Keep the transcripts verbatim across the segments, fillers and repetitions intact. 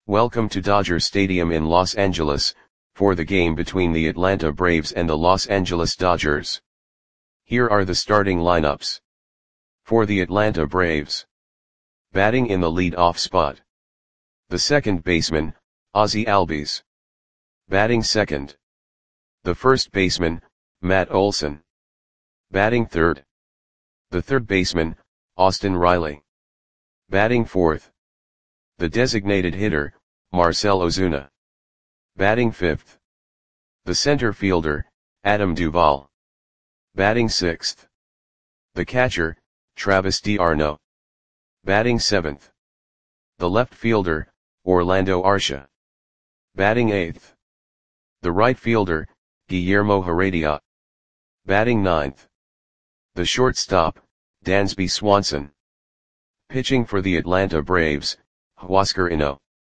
Welcome to Dodger Stadium in Los Angeles, for the game between the Atlanta Braves and the Los Angeles Dodgers. Here are the starting lineups. For the Atlanta Braves. Batting in the lead-off spot. The second baseman, Ozzie Albies. Batting second. The first baseman, Matt Olson. Batting third. The third baseman, Austin Riley. Batting fourth. The designated hitter, Marcell Ozuna. Batting fifth. The center fielder, Adam Duvall. Batting sixth. The catcher, Travis d'Arnaud. Batting seventh. The left fielder, Orlando Arcia. Batting eighth. The right fielder, Guillermo Heredia. Batting ninth. The shortstop, Dansby Swanson. Pitching for the Atlanta Braves, Huascar Ynoa.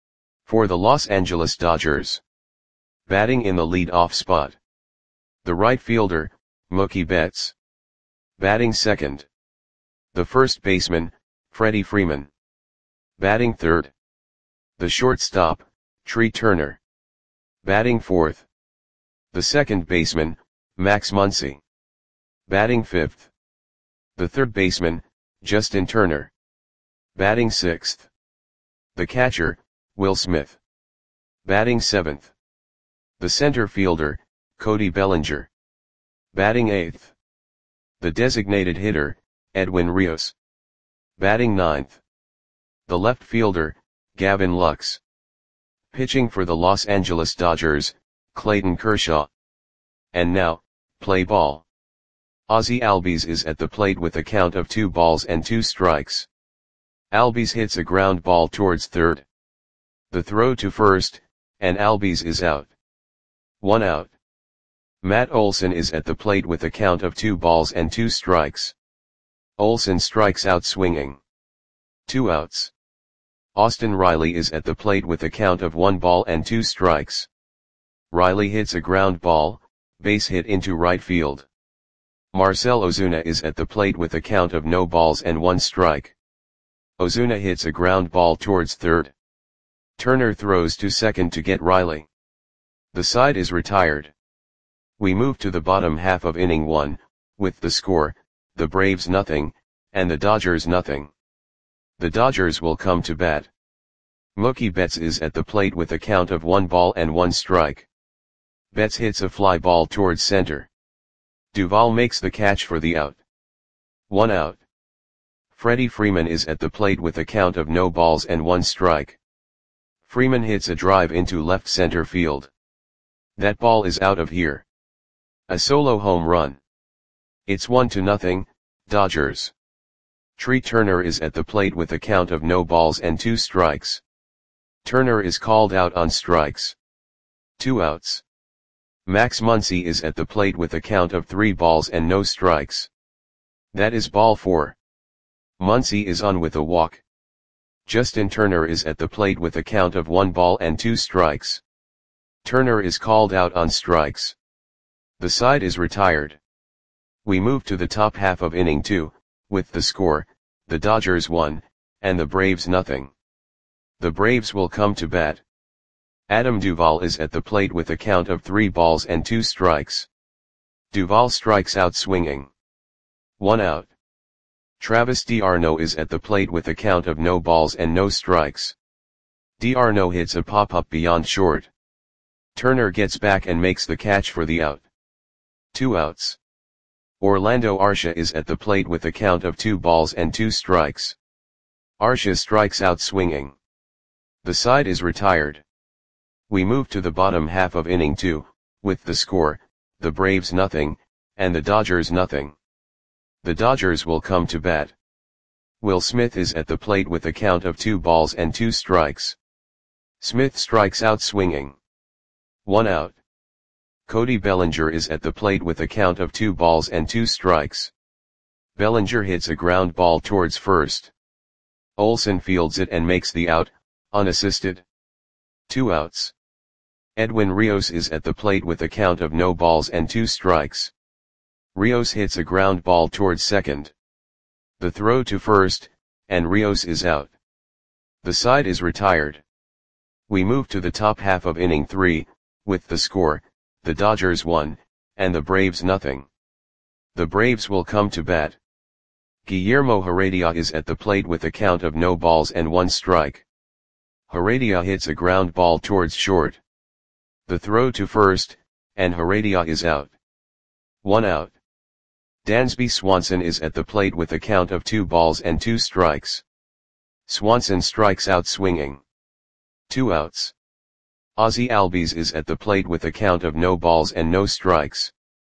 For the Los Angeles Dodgers. Batting in the lead-off spot. The right fielder, Mookie Betts. Batting second. The first baseman, Freddie Freeman. Batting third. The shortstop, Trea Turner. Batting fourth. The second baseman, Max Muncy. Batting fifth. The third baseman, Justin Turner. Batting sixth. The catcher, Will Smith. Batting seventh. The center fielder, Cody Bellinger. Batting eighth. The designated hitter, Edwin Rios. Batting ninth. The left fielder, Gavin Lux. Pitching for the Los Angeles Dodgers, Clayton Kershaw. And now, play ball. Ozzie Albies is at the plate with a count of two balls and two strikes. Albies hits a ground ball towards third. The throw to first, and Albies is out. One out. Matt Olson is at the plate with a count of two balls and two strikes. Olson strikes out swinging. Two outs. Austin Riley is at the plate with a count of one ball and two strikes. Riley hits a ground ball, base hit into right field. Marcell Ozuna is at the plate with a count of no balls and one strike. Ozuna hits a ground ball towards third. Turner throws to second to get Riley. The side is retired. We move to the bottom half of inning one, with the score, the Braves nothing, and the Dodgers nothing. The Dodgers will come to bat. Mookie Betts is at the plate with a count of one ball and one strike. Betts hits a fly ball towards center. Duvall makes the catch for the out. One out. Freddie Freeman is at the plate with a count of no balls and one strike. Freeman hits a drive into left center field. That ball is out of here. A solo home run. It's one to nothing, Dodgers. Trea Turner is at the plate with a count of no balls and two strikes. Turner is called out on strikes. Two outs. Max Muncy is at the plate with a count of three balls and no strikes. That is ball four. Muncy is on with a walk. Justin Turner is at the plate with a count of one ball and two strikes. Turner is called out on strikes. The side is retired. We move to the top half of inning two, with the score, the Dodgers one, and the Braves nothing. The Braves will come to bat. Adam Duvall is at the plate with a count of three balls and two strikes. Duvall strikes out swinging. One out. Travis d'Arnaud is at the plate with a count of no balls and no strikes. D'Arnaud hits a pop-up beyond short. Turner gets back and makes the catch for the out. Two outs. Orlando Arcia is at the plate with a count of two balls and two strikes. Arcia strikes out swinging. The side is retired. We move to the bottom half of inning two, with the score, the Braves nothing, and the Dodgers nothing. The Dodgers will come to bat. Will Smith is at the plate with a count of two balls and two strikes. Smith strikes out swinging. One out. Cody Bellinger is at the plate with a count of two balls and two strikes. Bellinger hits a ground ball towards first. Olson fields it and makes the out, unassisted. Two outs. Edwin Rios is at the plate with a count of no balls and two strikes. Rios hits a ground ball towards second. The throw to first, and Rios is out. The side is retired. We move to the top half of inning three, with the score, the Dodgers one, and the Braves nothing. The Braves will come to bat. Guillermo Heredia is at the plate with a count of no balls and one strike. Heredia hits a ground ball towards short. The throw to first, and Heredia is out. One out. Dansby Swanson is at the plate with a count of two balls and two strikes. Swanson strikes out swinging. Two outs. Ozzie Albies is at the plate with a count of no balls and no strikes.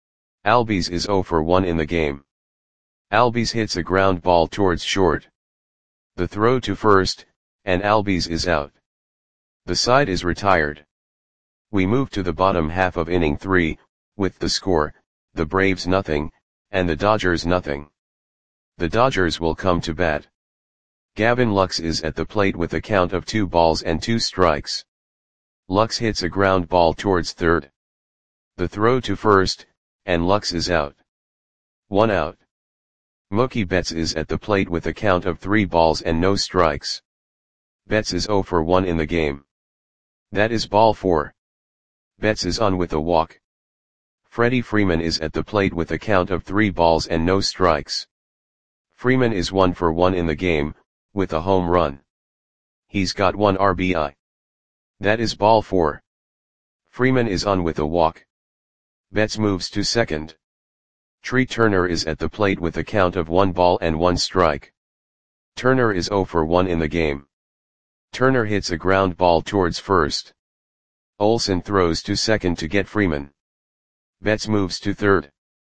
Albies is oh for one in the game. Albies hits a ground ball towards short. The throw to first, and Albies is out. The side is retired. We move to the bottom half of inning three, with the score, the Braves nothing, and the Dodgers nothing. The Dodgers will come to bat. Gavin Lux is at the plate with a count of two balls and two strikes. Lux hits a ground ball towards third. The throw to first, and Lux is out. One out. Mookie Betts is at the plate with a count of three balls and no strikes. Betts is oh for one in the game. That is ball four. Betts is on with a walk. Freddie Freeman is at the plate with a count of three balls and no strikes. Freeman is one for one in the game, with a home run. He's got one R B I. That is ball four. Freeman is on with a walk. Betts moves to second. Tree Turner is at the plate with a count of one ball and one strike. Turner is oh for one in the game. Turner hits a ground ball towards first. Olsen throws to second to get Freeman. Betts moves to third.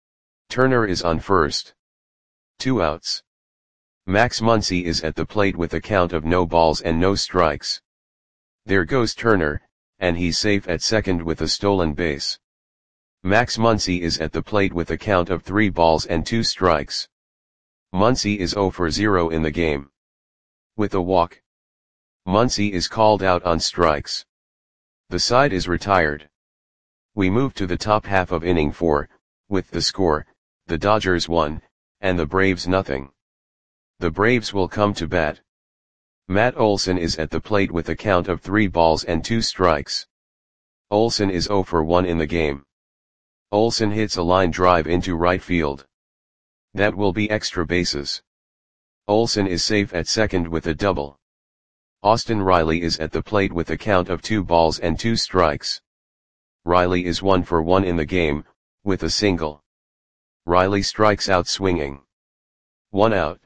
Turner is on first. Two outs. Max Muncy is at the plate with a count of no balls and no strikes. There goes Turner, and he's safe at second with a stolen base. Max Muncy is at the plate with a count of three balls and two strikes. Muncy is oh for zero in the game. With a walk. Muncy is called out on strikes. The side is retired. We move to the top half of inning four, with the score, the Dodgers one, and the Braves nothing. The Braves will come to bat. Matt Olson is at the plate with a count of three balls and two strikes. Olson is oh for one in the game. Olson hits a line drive into right field. That will be extra bases. Olson is safe at second with a double. Austin Riley is at the plate with a count of two balls and two strikes. Riley is one for one in the game, with a single. Riley strikes out swinging. One out.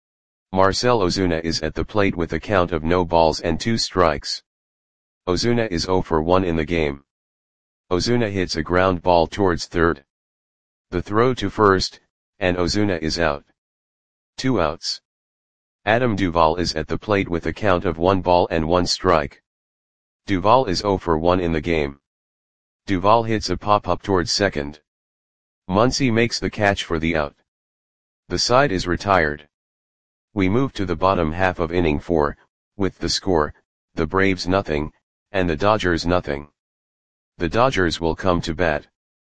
Marcell Ozuna is at the plate with a count of no balls and two strikes. Ozuna is oh for one in the game. Ozuna hits a ground ball towards third. The throw to first, and Ozuna is out. Two outs. Adam Duvall is at the plate with a count of one ball and one strike. Duvall is oh for one in the game. Duvall hits a pop-up towards second. Muncy makes the catch for the out. The side is retired. We move to the bottom half of inning four, with the score, the Braves nothing, and the Dodgers nothing. The Dodgers will come to bat.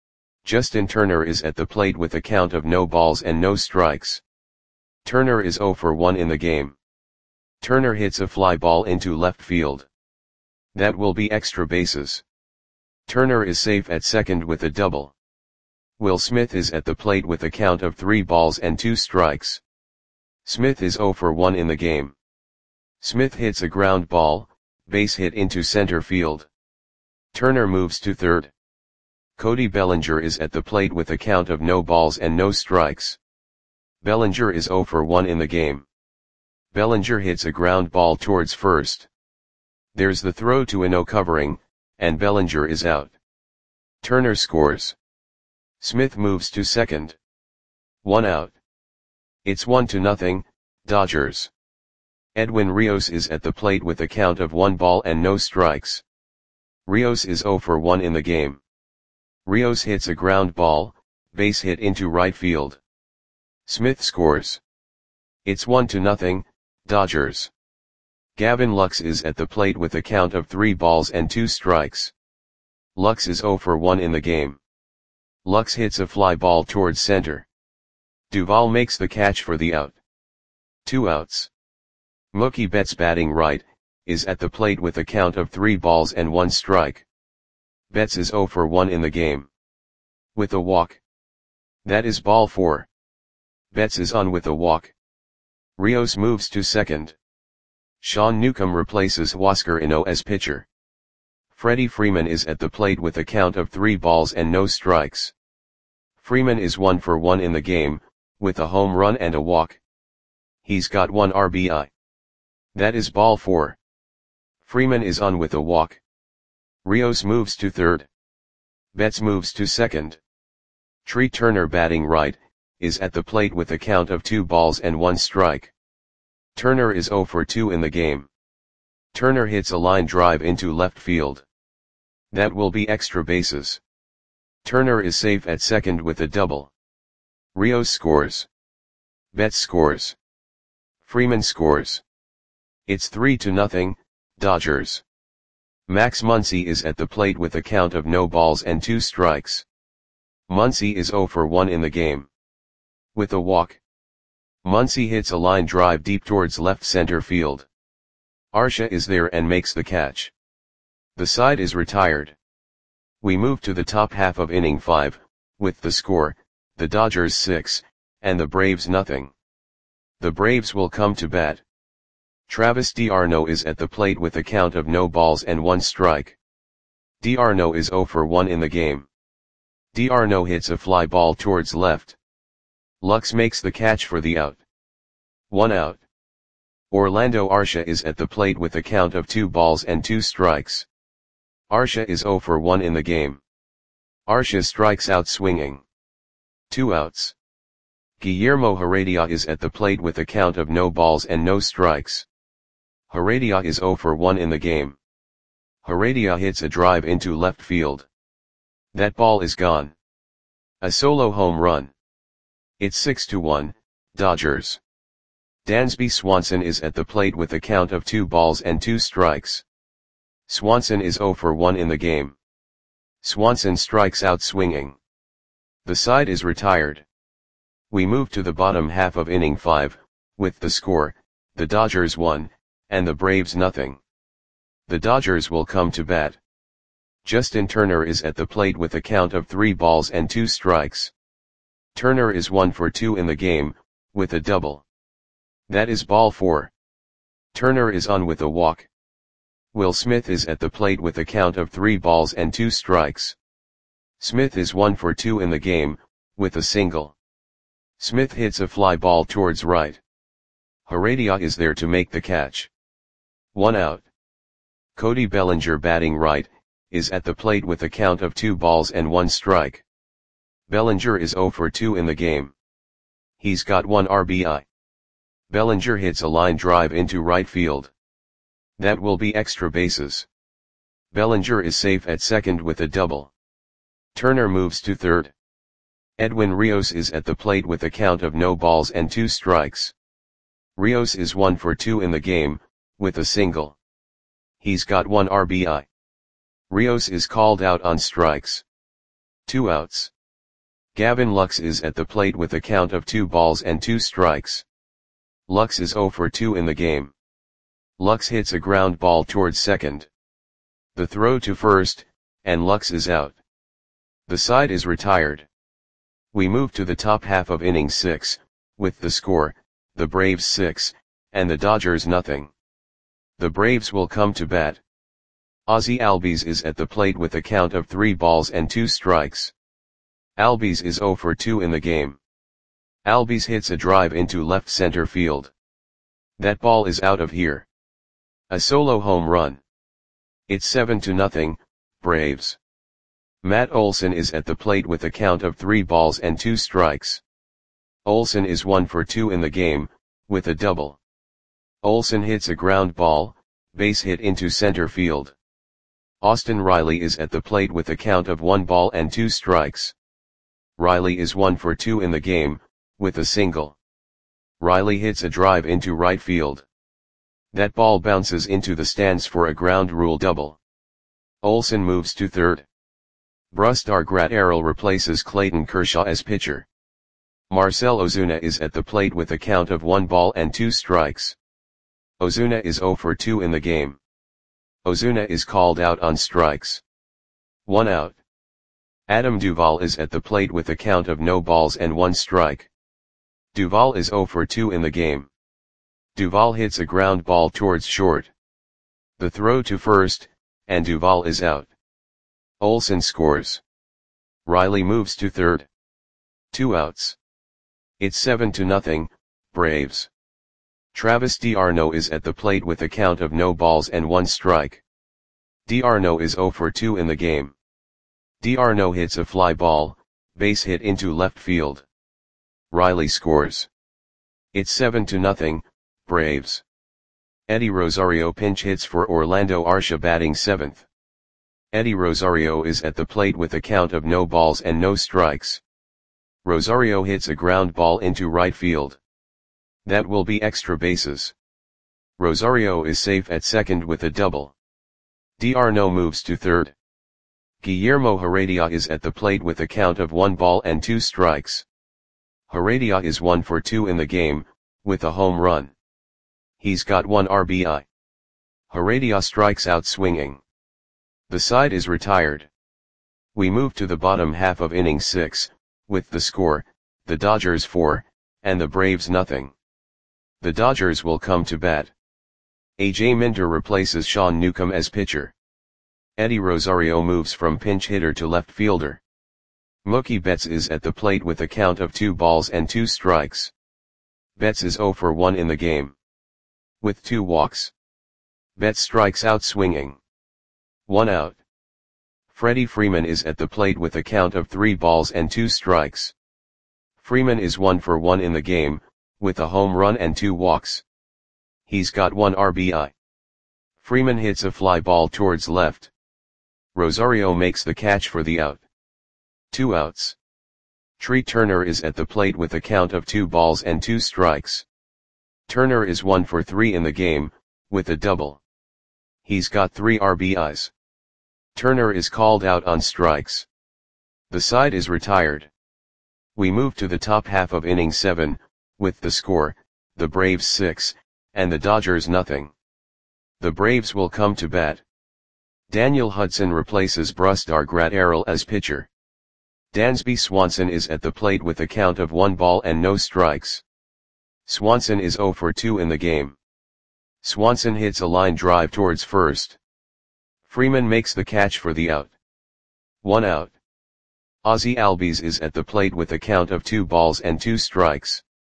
Justin Turner is at the plate with a count of no balls and no strikes. Turner is oh for one in the game. Turner hits a fly ball into left field. That will be extra bases. Turner is safe at second with a double. Will Smith is at the plate with a count of three balls and two strikes. Smith is oh for one in the game. Smith hits a ground ball, base hit into center field. Turner moves to third. Cody Bellinger is at the plate with a count of no balls and no strikes. Bellinger is oh for one in the game. Bellinger hits a ground ball towards first. There's the throw to a no covering, and Bellinger is out. Turner scores. Smith moves to second. One out. It's one to nothing, Dodgers. Edwin Rios is at the plate with a count of one ball and no strikes. Rios is oh for one in the game. Rios hits a ground ball, base hit into right field. Smith scores. It's one to nothing, Dodgers. Gavin Lux is at the plate with a count of three balls and two strikes. Lux is oh for one in the game. Lux hits a fly ball towards center. Duvall makes the catch for the out. Two outs. Mookie Betts batting right, is at the plate with a count of three balls and one strike. Betts is zero for one in the game. With a walk. That is ball four. Betts is on with a walk. Rios moves to second. Sean Newcomb replaces Huascar Ino as pitcher. Freddie Freeman is at the plate with a count of three balls and no strikes. Freeman is one for one in the game, with a home run and a walk. He's got one R B I. That is ball four. Freeman is on with a walk. Rios moves to third. Betts moves to second. Tree Turner, batting right, is at the plate with a count of two balls and one strike. Turner is zero for two in the game. Turner hits a line drive into left field. That will be extra bases. Turner is safe at second with a double. Rios scores. Betts scores. Freeman scores. It's three to nothing, Dodgers. Max Muncy is at the plate with a count of no balls and two strikes. Muncy is zero for one in the game. With a walk. Muncy hits a line drive deep towards left center field. Arcia is there and makes the catch. The side is retired. We move to the top half of inning five, with the score, the Dodgers six, and the Braves nothing. The Braves will come to bat. Travis d'Arnaud is at the plate with a count of no balls and one strike. d'Arnaud is zero for one in the game. d'Arnaud hits a fly ball towards left. Lux makes the catch for the out. One out. Orlando Arcia is at the plate with a count of two balls and two strikes. Arcia is zero for one in the game. Arcia strikes out swinging. Two outs. Guillermo Heredia is at the plate with a count of no balls and no strikes. Heredia is zero for one in the game. Heredia hits a drive into left field. That ball is gone. A solo home run. It's six to one, Dodgers. Dansby Swanson is at the plate with a count of two balls and two strikes. Swanson is zero for one in the game. Swanson strikes out swinging. The side is retired. We move to the bottom half of inning five, with the score, the Dodgers one, and the Braves nothing. The Dodgers will come to bat. Justin Turner is at the plate with a count of three balls and two strikes. Turner is one for two in the game, with a double. That is ball four. Turner is on with a walk. Will Smith is at the plate with a count of three balls and two strikes. Smith is one for two in the game, with a single. Smith hits a fly ball towards right. Heredia is there to make the catch. One out. Cody Bellinger, batting right, is at the plate with a count of two balls and one strike. Bellinger is zero for two in the game. He's got one R B I. Bellinger hits a line drive into right field. That will be extra bases. Bellinger is safe at second with a double. Turner moves to third. Edwin Rios is at the plate with a count of no balls and two strikes. Rios is one for two in the game, with a single. He's got one R B I. Rios is called out on strikes. Two outs. Gavin Lux is at the plate with a count of two balls and two strikes. Lux is zero for two in the game. Lux hits a ground ball towards second. The throw to first, and Lux is out. The side is retired. We move to the top half of inning six, with the score, the Braves six, and the Dodgers nothing. The Braves will come to bat. Ozzie Albies is at the plate with a count of three balls and two strikes. Albies is zero for two in the game. Albies hits a drive into left center field. That ball is out of here. A solo home run. It's seven to nothing, Braves. Matt Olson is at the plate with a count of three balls and two strikes. Olson is one for two in the game, with a double. Olson hits a ground ball, base hit into center field. Austin Riley is at the plate with a count of one ball and two strikes. Riley is one for two in the game, with a single. Riley hits a drive into right field. That ball bounces into the stands for a ground rule double. Olson moves to third. Brusdar Graterol replaces Clayton Kershaw as pitcher. Marcell Ozuna is at the plate with a count of one ball and two strikes. Ozuna is zero for two in the game. Ozuna is called out on strikes. One out. Adam Duvall is at the plate with a count of no balls and one strike. Duvall is zero for two in the game. Duvall hits a ground ball towards short. The throw to first, and Duvall is out. Olsen scores. Riley moves to third. Two outs. It's seven to nothing, Braves. Travis d'Arnaud is at the plate with a count of no balls and one strike. d'Arnaud is zero for two in the game. d'Arnaud hits a fly ball, base hit into left field. Riley scores. It's seven to nothing, Braves. Eddie Rosario pinch hits for Orlando Arcia batting seventh. Eddie Rosario is at the plate with a count of no balls and no strikes. Rosario hits a ground ball into right field. That will be extra bases. Rosario is safe at second with a double. d'Arnaud moves to third. Guillermo Heredia is at the plate with a count of one ball and two strikes. Heredia is one for two in the game, with a home run. He's got one R B I. Heredia strikes out swinging. The side is retired. We move to the bottom half of inning six, with the score, the Dodgers four, and the Braves nothing. The Dodgers will come to bat. A J Minter replaces Sean Newcomb as pitcher. Eddie Rosario moves from pinch hitter to left fielder. Mookie Betts is at the plate with a count of two balls and two strikes. Betts is zero for one in the game. With two walks. Betts strikes out swinging. One out. Freddie Freeman is at the plate with a count of three balls and two strikes. Freeman is one for one in the game, with a home run and two walks. He's got one R B I. Freeman hits a fly ball towards left. Rosario makes the catch for the out. Two outs. Tree Turner is at the plate with a count of two balls and two strikes. Turner is one for three in the game, with a double. He's got three R B Is. Turner is called out on strikes. The side is retired. We move to the top half of inning seven, with the score, the Braves six, and the Dodgers nothing. The Braves will come to bat. Daniel Hudson replaces Brusdar Graterol as pitcher. Dansby Swanson is at the plate with a count of one ball and no strikes. Swanson is zero for two in the game. Swanson hits a line drive towards first. Freeman makes the catch for the out. One out. Ozzie Albies is at the plate with a count of two balls and two strikes.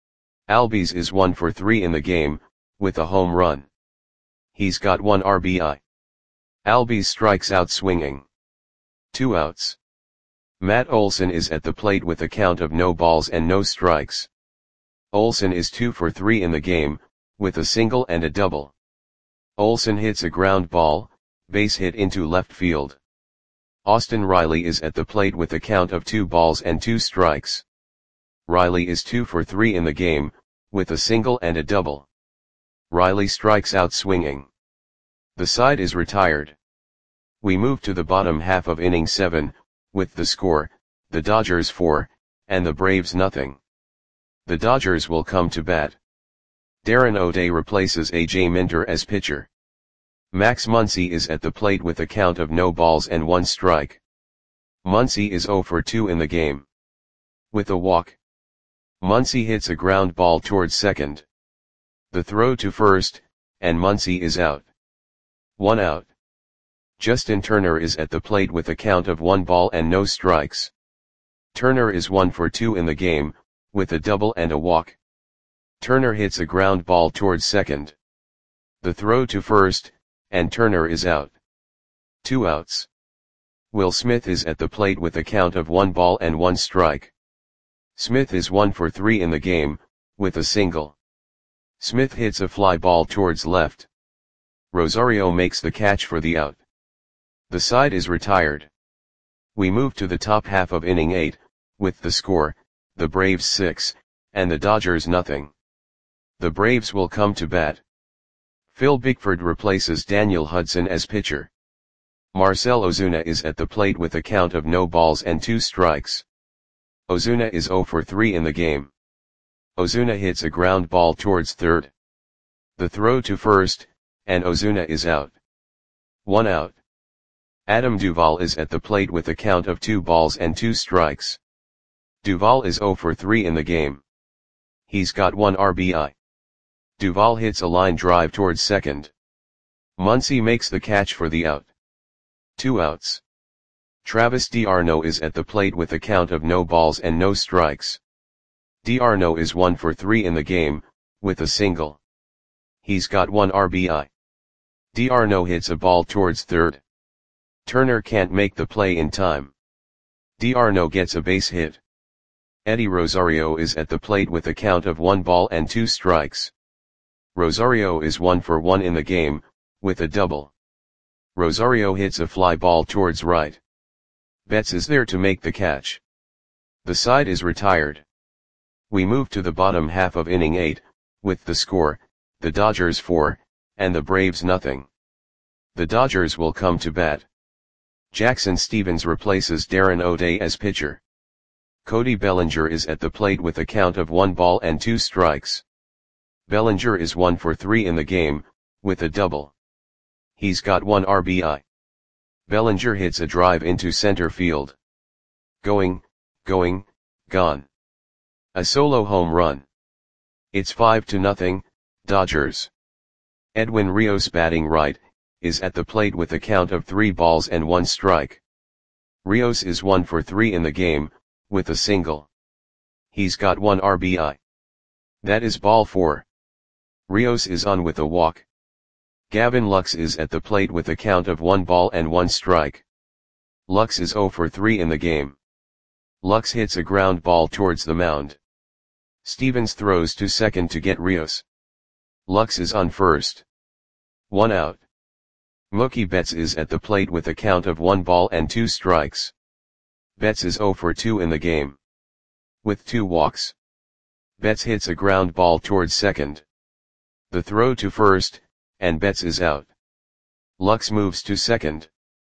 Albies is one for three in the game, with a home run. He's got one R B I. Albies strikes out swinging. Two outs. Matt Olson is at the plate with a count of no balls and no strikes. Olson is two for three in the game, with a single and a double. Olson hits a ground ball, base hit into left field. Austin Riley is at the plate with a count of two balls and two strikes. Riley is two for three in the game, with a single and a double. Riley strikes out swinging. The side is retired. We move to the bottom half of inning seven, with the score, the Dodgers four, and the Braves nothing. The Dodgers will come to bat. Darren O'Day replaces A J Minter as pitcher. Max Muncy is at the plate with a count of no balls and one strike. Muncy is zero for two in the game. With a walk. Muncy hits a ground ball towards second. The throw to first, and Muncy is out. One out. Justin Turner is at the plate with a count of one ball and no strikes. Turner is one for two in the game, with a double and a walk. Turner hits a ground ball towards second. The throw to first, and Turner is out. Two outs. Will Smith is at the plate with a count of one ball and one strike. Smith is one for three in the game, with a single. Smith hits a fly ball towards left. Rosario makes the catch for the out. The side is retired. We move to the top half of inning eight, with the score, the Braves six, and the Dodgers nothing. The Braves will come to bat. Phil Bickford replaces Daniel Hudson as pitcher. Marcell Ozuna is at the plate with a count of no balls and two strikes. Ozuna is zero for three in the game. Ozuna hits a ground ball towards third. The throw to first, and Ozuna is out. One out. Adam Duvall is at the plate with a count of two balls and two strikes. Duvall is zero for three in the game. He's got one R B I. Duvall hits a line drive towards second. Muncy makes the catch for the out. Two outs. Travis d'Arnaud is at the plate with a count of no balls and no strikes. d'Arnaud is one for three in the game, with a single. He's got one R B I. d'Arnaud hits a ball towards third. Turner can't make the play in time. d'Arnaud gets a base hit. Eddie Rosario is at the plate with a count of one ball and two strikes. Rosario is one for one in the game, with a double. Rosario hits a fly ball towards right. Betts is there to make the catch. The side is retired. We move to the bottom half of inning eight, with the score, the Dodgers four, and the Braves nothing. The Dodgers will come to bat. Jackson Stephens replaces Darren O'Day as pitcher. Cody Bellinger is at the plate with a count of one ball and two strikes. Bellinger is one for three in the game, with a double. He's got one R B I. Bellinger hits a drive into center field. Going, going, gone. A solo home run. It's five to nothing, Dodgers. Edwin Rios, batting right, is at the plate with a count of three balls and one strike. Rios is one for three in the game, with a single. He's got one R B I. That is ball four. Rios is on with a walk. Gavin Lux is at the plate with a count of one ball and one strike. Lux is zero for three in the game. Lux hits a ground ball towards the mound. Stephens throws to second to get Rios. Lux is on first. One out. Mookie Betts is at the plate with a count of one ball and two strikes. Betts is zero for two in the game. With two walks. Betts hits a ground ball towards second. The throw to first, and Betts is out. Lux moves to second.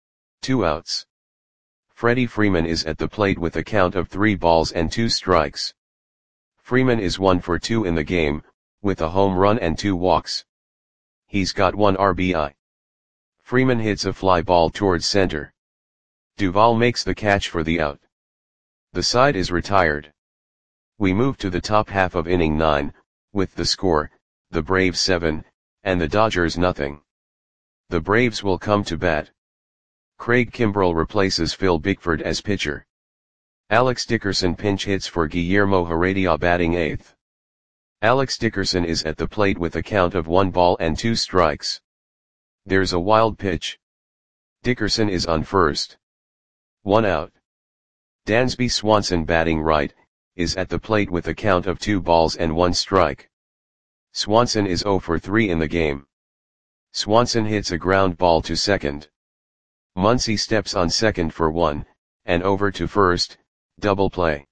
Two outs. Freddie Freeman is at the plate with a count of three balls and two strikes. Freeman is one for two in the game, with a home run and two walks. He's got one R B I. Freeman hits a fly ball towards center. Duvall makes the catch for the out. The side is retired. We move to the top half of inning nine, with the score, the Braves seven, and the Dodgers nothing. The Braves will come to bat. Craig Kimbrell replaces Phil Bickford as pitcher. Alex Dickerson pinch hits for Guillermo Heredia, batting eighth. Alex Dickerson is at the plate with a count of one ball and two strikes. There's a wild pitch. Dickerson is on first. One out. Dansby Swanson, batting right, is at the plate with a count of two balls and one strike. Swanson is zero for three in the game. Swanson hits a ground ball to second. Muncy steps on second for one, and over to first, double play.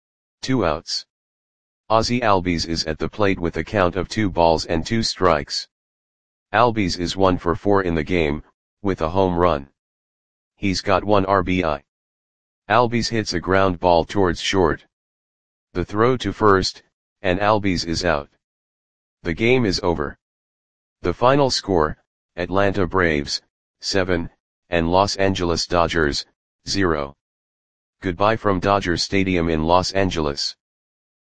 Two outs. Ozzie Albies is at the plate with a count of two balls and two strikes. Albies is one for four in the game, with a home run. He's got one R B I. Albies hits a ground ball towards short. The throw to first, and Albies is out. The game is over. The final score, Atlanta Braves, seven, and Los Angeles Dodgers, zero. Goodbye from Dodger Stadium in Los Angeles.